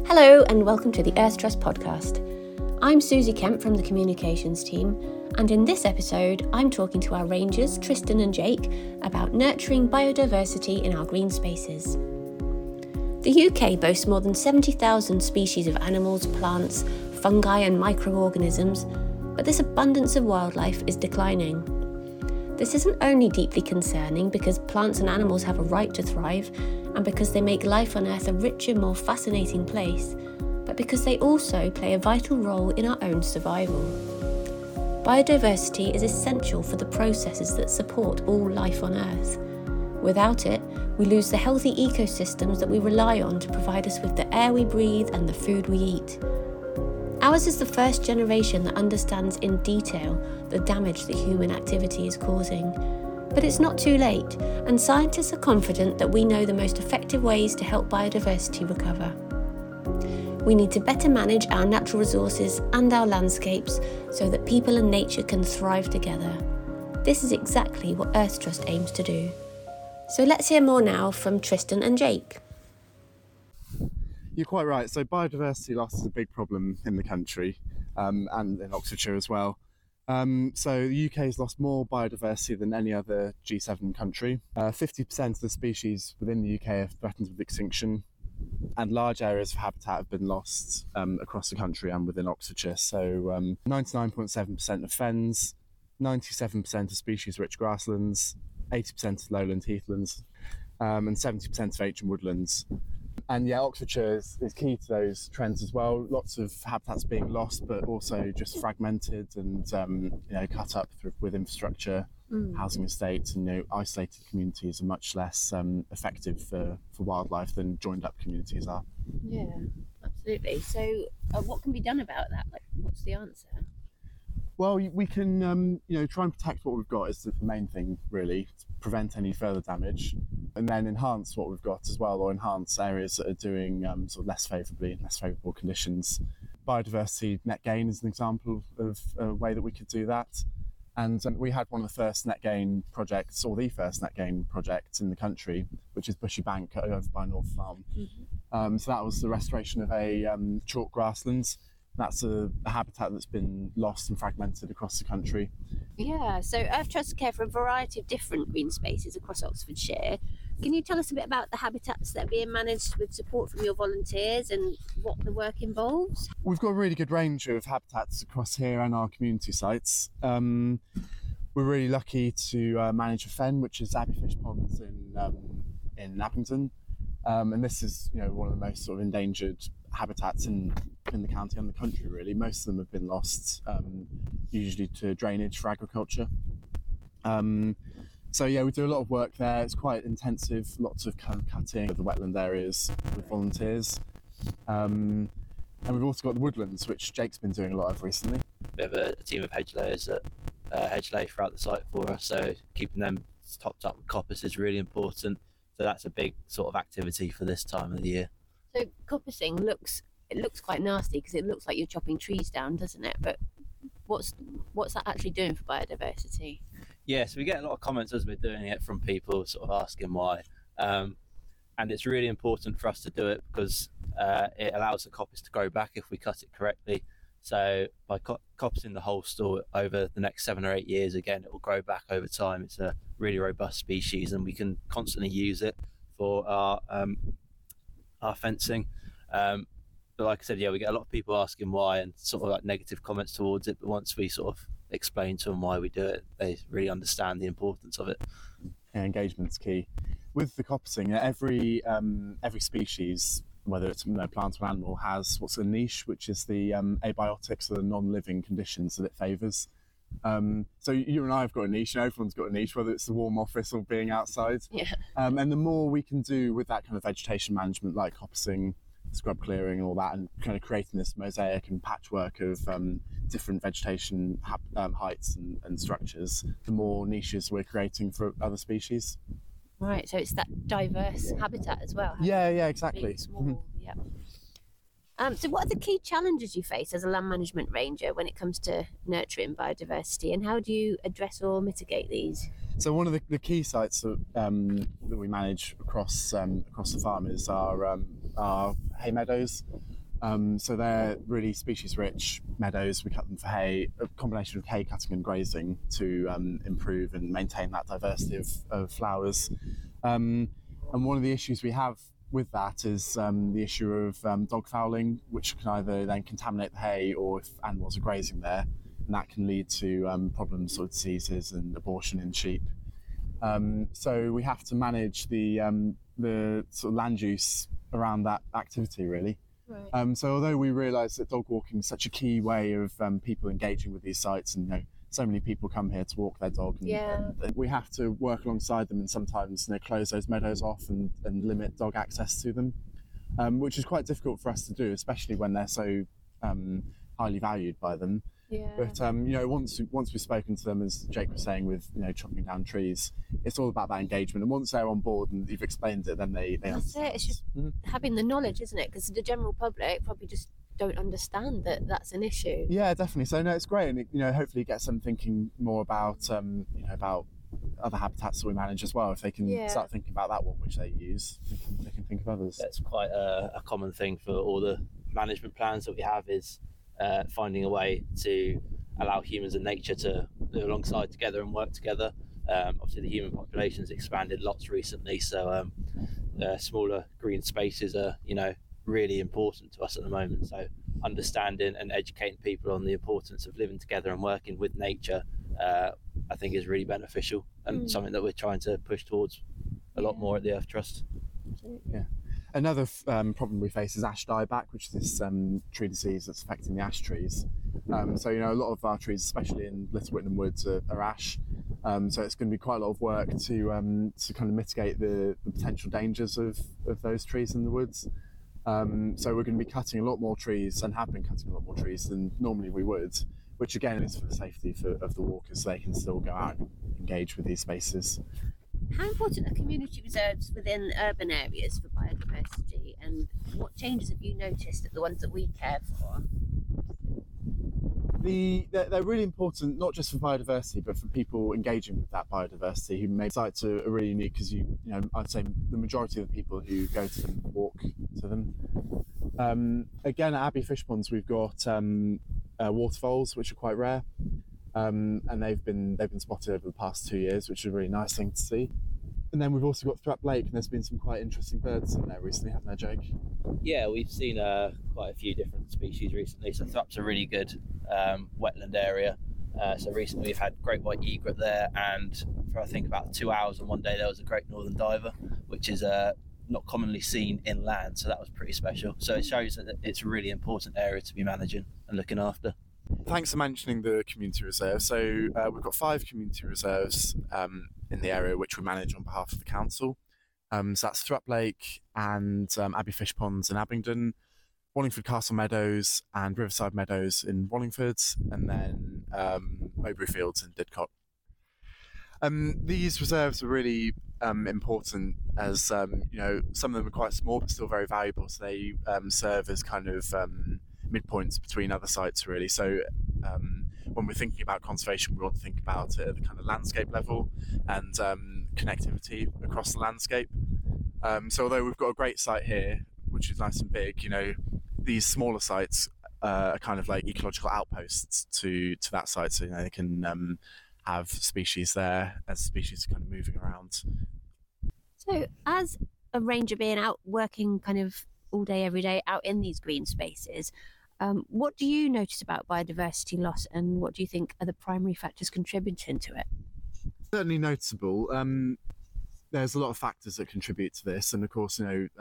Hello and welcome to the Earth Trust podcast. I'm Susie Kemp from the communications team, and in this episode I'm talking to our rangers Tristan and Jake about nurturing biodiversity in our green spaces. The UK boasts more than 70,000 species of animals, plants, fungi and microorganisms, but this abundance of wildlife is declining. This isn't only deeply concerning because plants and animals have a right to thrive and because they make life on Earth a richer, more fascinating place, but because they also play a vital role in our own survival. Biodiversity is essential for the processes that support all life on Earth. Without it, we lose the healthy ecosystems that we rely on to provide us with the air we breathe and the food we eat. Ours is the first generation that understands in detail the damage that human activity is causing. But it's not too late, and scientists are confident that we know the most effective ways to help biodiversity recover. We need to better manage our natural resources and our landscapes so that people and nature can thrive together. This is exactly what Earth Trust aims to do. So let's hear more now from Tristan and Jake. You're quite right. So biodiversity loss is a big problem in the country and in Oxfordshire as well. So the UK has lost more biodiversity than any other G7 country. 50% of the species within the UK are threatened with extinction, and large areas of habitat have been lost across the country and within Oxfordshire. So 99.7% of fens, 97% of species-rich grasslands, 80% of lowland heathlands, and 70% of ancient woodlands. And yeah, Oxfordshire is key to those trends as well. Lots of habitats being lost, but also just fragmented and cut up with infrastructure, housing estates, and isolated communities are much less effective for wildlife than joined up communities are. Yeah, absolutely. So what can be done about that? Like, what's the answer? Well, we can try and protect what we've got is the main thing, really, to prevent any further damage, and then enhance what we've got as well, or enhance areas that are doing sort of less favourable conditions. Biodiversity net gain is an example of a way that we could do that. And we had one of the first net gain projects, or the first net gain project in the country, which is Bushy Bank over by North Farm. Mm-hmm. So that was the restoration of a chalk grasslands. That's a habitat that's been lost and fragmented across the country. Yeah, so Earth Trust care for a variety of different green spaces across Oxfordshire. Can you tell us a bit about the habitats that are being managed with support from your volunteers and what the work involves? We've got a really good range of habitats across here and our community sites. We're really lucky to manage a fen, which is Abbeyfish Ponds in Nappington. And this is one of the most sort of endangered habitats in the county and the country, really. Most of them have been lost, usually to drainage for agriculture. So yeah, we do a lot of work there. It's quite intensive, lots of cutting of the wetland areas with volunteers. And we've also got the woodlands, which Jake's been doing a lot of recently. We have a team of hedge layers that hedge lay throughout the site for us, so keeping them topped up with coppice is really important. So that's a big sort of activity for this time of the year. So coppicing looks quite nasty because it looks like you're chopping trees down, doesn't it? But what's that actually doing for biodiversity? Yeah, so we get a lot of comments as we're doing it from people sort of asking why. And it's really important for us to do it because it allows the coppice to grow back if we cut it correctly. So by coppicing the whole store over the next 7 or 8 years, again, it will grow back over time. It's a really robust species and we can constantly use it for our fencing. But like I said, yeah, we get a lot of people asking why and sort of like negative comments towards it. But once we sort of explain to them why we do it, they really understand the importance of it. Yeah, engagement's key. With the coppicing, every species, whether it's plant or animal, has what's a niche, which is the abiotics, or the non-living conditions that it favours. So you and I have got a niche, everyone's got a niche, whether it's the warm office or being outside. Yeah. And the more we can do with that kind of vegetation management, like coppicing, scrub clearing and all that, and kind of creating this mosaic and patchwork of different vegetation heights and structures, the more niches we're creating for other species. Right, so it's that diverse habitat as well. Yeah, exactly. Small, yeah. So what are the key challenges you face as a land management ranger when it comes to nurturing biodiversity, and how do you address or mitigate these? So one of the key sites that we manage across the farm is our hay meadows. So they're really species-rich meadows. We cut them for hay, a combination of hay cutting and grazing to improve and maintain that diversity of flowers. And one of the issues we have with that is the issue of dog fouling, which can either then contaminate the hay, or if animals are grazing there, and that can lead to problems with diseases and abortion in sheep. So we have to manage the sort of land use around that activity, really. Right. So although we realise that dog walking is such a key way of people engaging with these sites, and so many people come here to walk their dog, and we have to work alongside them and sometimes close those meadows off and limit dog access to them, which is quite difficult for us to do, especially when they're so highly valued by them. Yeah. But once we've spoken to them, as Jake was saying, with chopping down trees, it's all about that engagement. And once they're on board and you've explained it, then they That's it. It's just having the knowledge, isn't it? Because the general public probably just don't understand that that's an issue. Yeah, definitely. So no, it's great, and hopefully get them thinking more about about other habitats that we manage as well. If they can start thinking about that one which they use, they can think of others. That's quite a common thing for all the management plans that we have, is finding a way to allow humans and nature to live alongside together and work together. Obviously the human population has expanded lots recently, so smaller green spaces are really important to us at the moment. So understanding and educating people on the importance of living together and working with nature, I think is really beneficial, and something that we're trying to push towards a lot more at the Earth Trust. Yeah. Another problem we face is ash dieback, which is this tree disease that's affecting the ash trees. So a lot of our trees, especially in Little Whitnam Woods, are ash. So it's going to be quite a lot of work to kind of mitigate the potential dangers of those trees in the woods. So we're going to be cutting a lot more trees, and have been cutting a lot more trees than normally we would, which again is for the safety of the walkers, so they can still go out and engage with these spaces. How important are community reserves within urban areas for biodiversity, and what changes have you noticed at the ones that we care for? They're really important, not just for biodiversity, but for people engaging with that biodiversity, who make sites are really unique, because I'd say the majority of the people who go to them walk to them. Again, at Abbey Fish Ponds, we've got waterfoals, which are quite rare. And they've been spotted over the past 2 years, which is a really nice thing to see. And then we've also got Thrupp Lake, and there's been some quite interesting birds in there recently, haven't there, Jake? Yeah, we've seen quite a few different species recently. So Thrupp's a really good wetland area. So recently we've had great white egret there, and for I think about 2 hours on one day there was a great northern diver, which is not commonly seen inland. So that was pretty special. So it shows that it's a really important area to be managing and looking after. Thanks for mentioning the community reserve. So we've got 5 community reserves in the area which we manage on behalf of the council. So that's Thrupp Lake and Abbey Fish Ponds in Abingdon, Wallingford Castle Meadows and Riverside Meadows in Wallingford, and then Mowbray Fields in Didcot. These reserves are really important, as some of them are quite small but still very valuable. So they serve as kind of midpoints between other sites, really. So when we're thinking about conservation, we want to think about it at the kind of landscape level and connectivity across the landscape. So although we've got a great site here, which is nice and big, these smaller sites are kind of like ecological outposts to that site. So they can have species there as species are kind of moving around. So as a ranger being out working kind of all day, every day out in these green spaces, what do you notice about biodiversity loss, and what do you think are the primary factors contributing to it? Certainly noticeable. There's a lot of factors that contribute to this, and of course,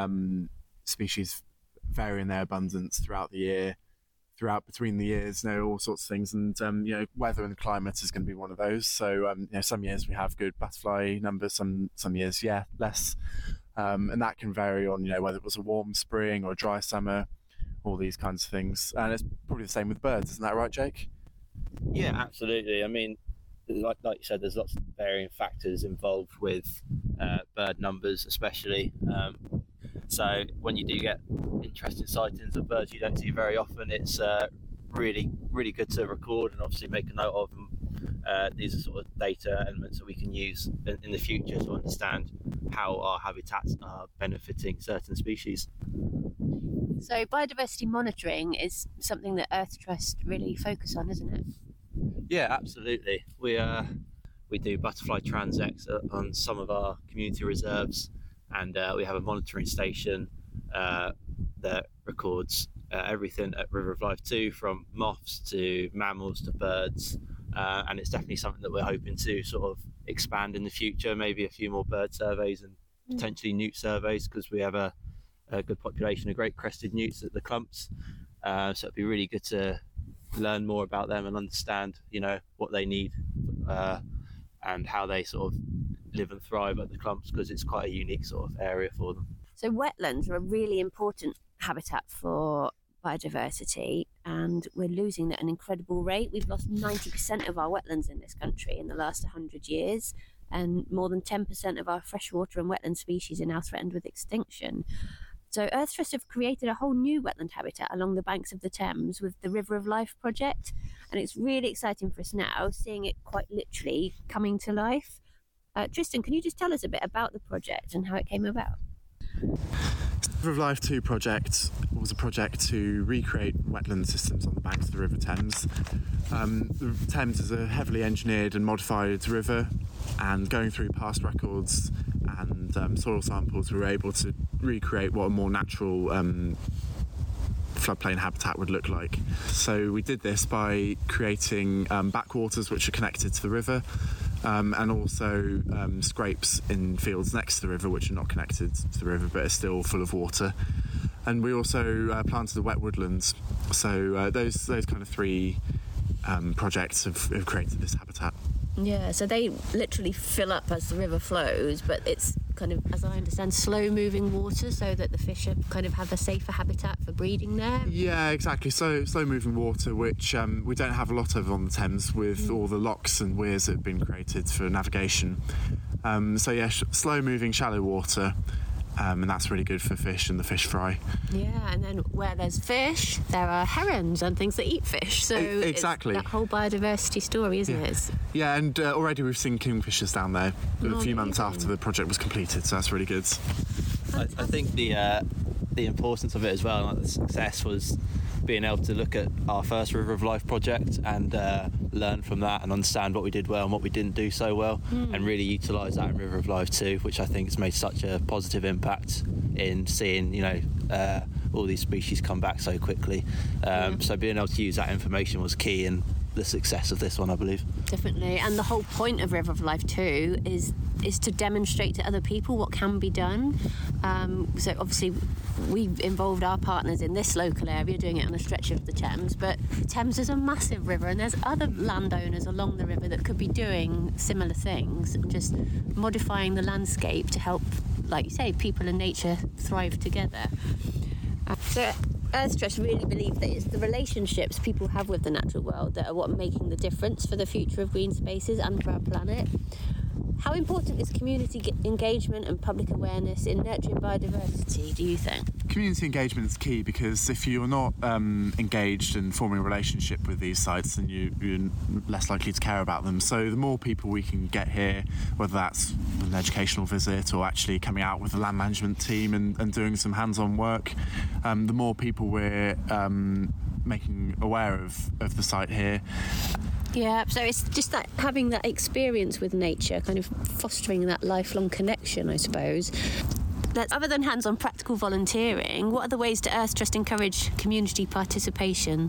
species vary in their abundance throughout the year, between the years, all sorts of things, and weather and climate is going to be one of those. So some years we have good butterfly numbers, some years less, and that can vary on whether it was a warm spring or a dry summer, all these kinds of things. And it's probably the same with birds, isn't that right, Jake? Yeah, absolutely. I mean, like you said, there's lots of varying factors involved with bird numbers, especially. So when you do get interesting sightings of birds you don't see very often, it's really, really good to record and obviously make a note of them. These are sort of data elements that we can use in the future to understand how our habitats are benefiting certain species. So biodiversity monitoring is something that Earth Trust really focus on, isn't it? Yeah, absolutely. We do butterfly transects on some of our community reserves, and we have a monitoring station that records everything at River of Life 2, from moths to mammals to birds, and it's definitely something that we're hoping to sort of expand in the future, maybe a few more bird surveys and potentially newt surveys, because we have a good population of great crested newts at the clumps, so it'd be really good to learn more about them and understand, what they need and how they sort of live and thrive at the clumps, because it's quite a unique sort of area for them. So wetlands are a really important habitat for biodiversity, and we're losing that at an incredible rate. We've lost 90% of our wetlands in this country in the last 100 years, and more than 10% of our freshwater and wetland species are now threatened with extinction. So Earth Trust have created a whole new wetland habitat along the banks of the Thames with the River of Life project, and it's really exciting for us now, seeing it quite literally coming to life. Tristan, can you just tell us a bit about the project and how it came about? The River of Life 2 project was a project to recreate wetland systems on the banks of the River Thames. The Thames is a heavily engineered and modified river, and going through past records and soil samples, we were able to recreate what a more natural floodplain habitat would look like. So we did this by creating backwaters which are connected to the river, and also scrapes in fields next to the river which are not connected to the river but are still full of water. And we also planted the wet woodlands. So those kind of three projects have created this habitat. Yeah, so they literally fill up as the river flows, but it's kind of, as I understand, slow-moving water, so that the fish kind of have a safer habitat for breeding there. Yeah, exactly. So slow-moving water, which we don't have a lot of on the Thames, with all the locks and weirs that have been created for navigation. Slow-moving, shallow water. And that's really good for fish and the fish fry. Yeah, and then where there's fish, there are herons and things that eat fish. So exactly, it's that whole biodiversity story, isn't it? Yeah, and already we've seen kingfishers down there a few months after the project was completed, so that's really good. I think the importance of it as well, like the success, was being able to look at our first River of Life project and learn from that and understand what we did well and what we didn't do so well, and really utilise that in River of Life 2, which I think has made such a positive impact in seeing, all these species come back so quickly. So being able to use that information was key in the success of this one, I believe. Definitely, and the whole point of River of Life 2 is to demonstrate to other people what can be done. So obviously we've involved our partners in this local area doing it on a stretch of the Thames, but the Thames is a massive river and there's other landowners along the river that could be doing similar things, just modifying the landscape to help, like you say, people and nature thrive together. So Earth Trust really believe that it's the relationships people have with the natural world that are what are making the difference for the future of green spaces and for our planet. How important is community engagement and public awareness in nurturing biodiversity, do you think? Community engagement is key, because if you're not engaged and forming a relationship with these sites, then you're less likely to care about them. So the more people we can get here, whether that's an educational visit or actually coming out with the land management team and doing some hands-on work, the more people we're making aware of the site here. Yeah, so it's just that having that experience with nature, kind of fostering that lifelong connection, I suppose. Other than hands-on practical volunteering, what other ways do Earth Trust encourage community participation?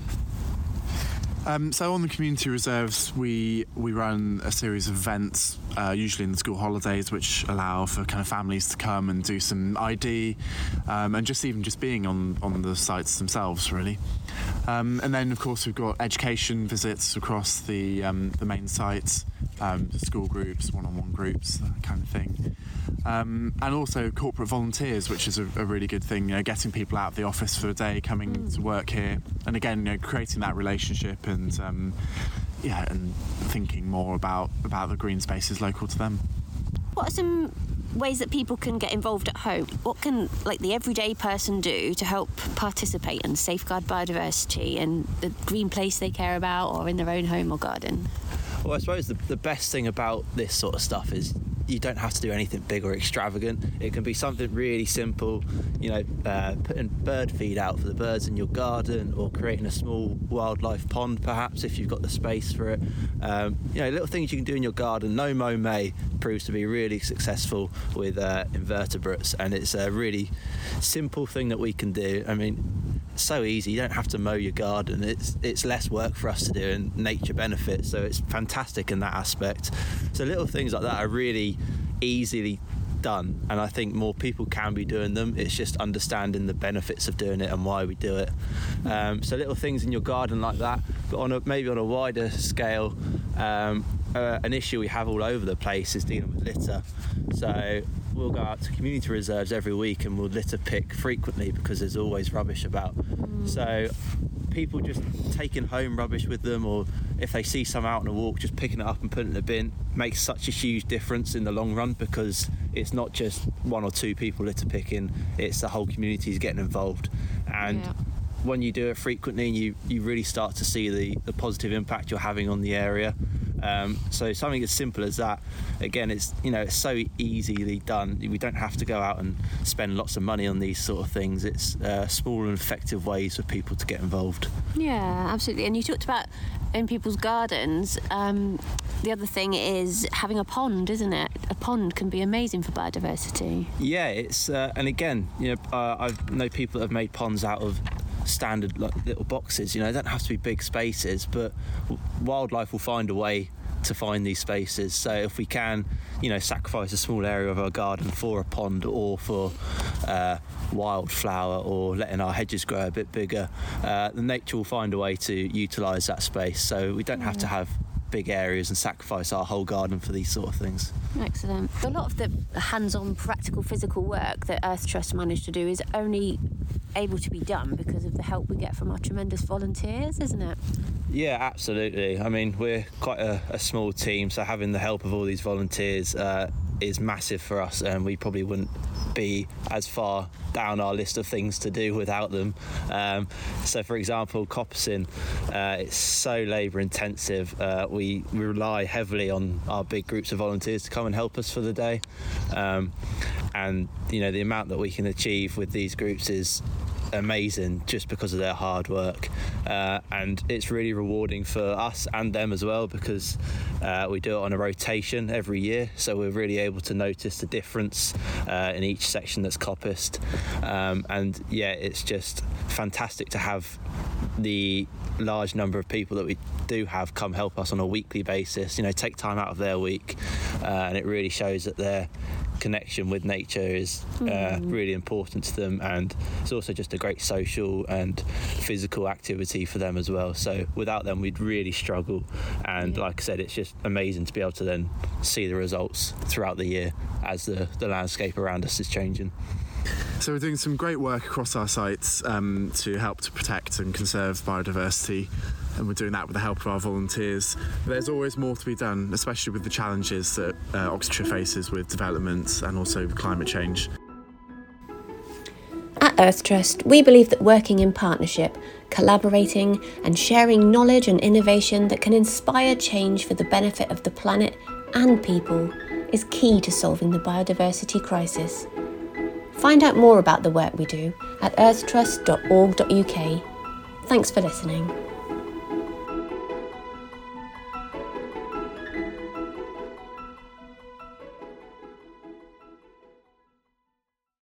So on the community reserves, we run a series of events, usually in the school holidays, which allow for kind of families to come and do some ID, and just being on the sites themselves, really. And then, of course, we've got education visits across the main sites, school groups, one-on-one groups, that kind of thing. And also corporate volunteers, which is a really good thing, getting people out of the office for a day, coming to work here, and again, creating that relationship and thinking more about the green spaces local to them. What are some ways that people can get involved at home? What can the everyday person do to help participate and safeguard biodiversity and the green place they care about, or in their own home or garden? Well, I suppose the best thing about this sort of stuff is you don't have to do anything big or extravagant. It can be something really simple, putting bird feed out for the birds in your garden, or creating a small wildlife pond perhaps if you've got the space for it. Little things you can do in your garden. No Mow May proves to be really successful with invertebrates, and it's a really simple thing that we can do. I mean, so easy. You don't have to mow your garden. It's less work for us to do, and nature benefits, so it's fantastic in that aspect. So little things like that are really easily done, and I think more people can be doing them. It's just understanding the benefits of doing it and why we do it. So little things in your garden like that, but maybe on a wider scale, an issue we have all over the place is dealing with litter. So we'll go out to community reserves every week and we'll litter pick frequently because there's always rubbish about. So people just taking home rubbish with them, or if they see some out on a walk, just picking it up and putting it in the bin, makes such a huge difference in the long run, because it's not just one or two people litter picking, it's the whole community is getting involved. And when you do it frequently, you really start to see the positive impact you're having on the area. So something as simple as that, again, it's so easily done. We don't have to go out and spend lots of money on these sort of things. It's small and effective ways for people to get involved. Yeah, absolutely. And you talked about in people's gardens, the other thing is having a pond, isn't it? A pond can be amazing for biodiversity. Yeah, it's and again, I know people that have made ponds out of standard little boxes. They don't have to be big spaces, but wildlife will find a way to find these spaces. So if we can sacrifice a small area of our garden for a pond, or for wildflower, or letting our hedges grow a bit bigger, the nature will find a way to utilise that space. So we don't have to have big areas and sacrifice our whole garden for these sort of things. Excellent. A lot of the hands-on practical physical work that Earth Trust managed to do is only able to be done because of the help we get from our tremendous volunteers, isn't it? Yeah, absolutely. I mean, we're quite a small team, so having the help of all these volunteers is massive for us, and we probably wouldn't be as far down our list of things to do without them. So for example, coppicing, it's so labour intensive. We rely heavily on our big groups of volunteers to come and help us for the day, and the amount that we can achieve with these groups is amazing just because of their hard work, and it's really rewarding for us and them as well, because we do it on a rotation every year, so we're really able to notice the difference in each section that's coppiced, and it's just fantastic to have the large number of people that we do have come help us on a weekly basis, take time out of their week, and it really shows that their connection with nature is really important to them, and it's also just a great social and physical activity for them as well. So without them we'd really struggle, and like I said, it's just amazing to be able to then see the results throughout the year as the landscape around us is changing. So we're doing some great work across our sites to help to protect and conserve biodiversity, and we're doing that with the help of our volunteers. But there's always more to be done, especially with the challenges that Oxfordshire faces with development and also with climate change. At Earth Trust, we believe that working in partnership, collaborating and sharing knowledge and innovation that can inspire change for the benefit of the planet and people is key to solving the biodiversity crisis. Find out more about the work we do at earthtrust.org.uk. Thanks for listening.